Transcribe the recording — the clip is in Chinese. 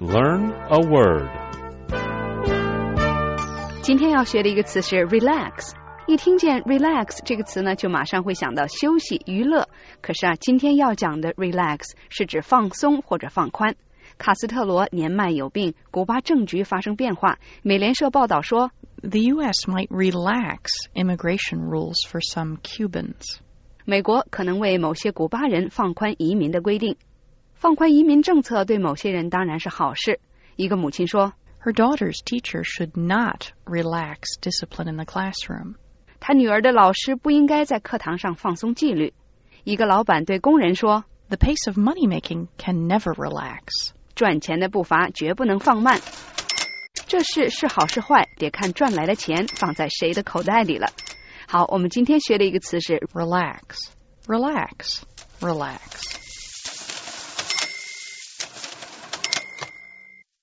Learn a word. 今天要学的一个词是 relax。一听见 relax 这个词呢，就马上会想到休息、娱乐。可是今天要讲的 relax 是指放松或者放宽。卡斯特罗年迈有病，古巴政局发生变化。美联社报道说 The U.S. might relax immigration rules for some Cubans. 美国可能为某些古巴人放宽移民的规定。放宽移民政策对某些人当然是好事。一个母亲说 Her daughter's teacher should not relax discipline in the classroom. 她女儿的老师不应该在课堂上放松纪律。一个老板对工人说 The pace of money-making can never relax. 赚钱的步伐绝不能放慢。这事是好是坏，得看赚来的钱放在谁的口袋里了。好，我们今天学的一个词是 Relax, relax, relax.